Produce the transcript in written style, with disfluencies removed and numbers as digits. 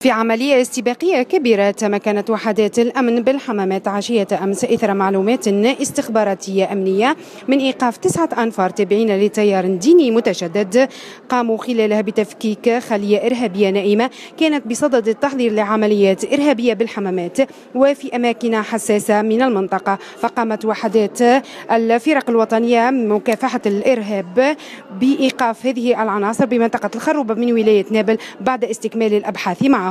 في عملية استباقية كبيرة تمكنت وحدات الأمن بالحمامات عشية أمس إثر معلومات استخباراتية أمنية من إيقاف 9 أنفار تابعين لتيار ديني متشدد قاموا خلالها بتفكيك خلية إرهابية نائمة كانت بصدد التحضير لعمليات إرهابية بالحمامات وفي أماكن حساسة من المنطقة. فقامت وحدات الفرق الوطنية مكافحة الإرهاب بإيقاف هذه العناصر بمنطقة الخروبة من ولاية نابل بعد استكمال الأبحاث معهم.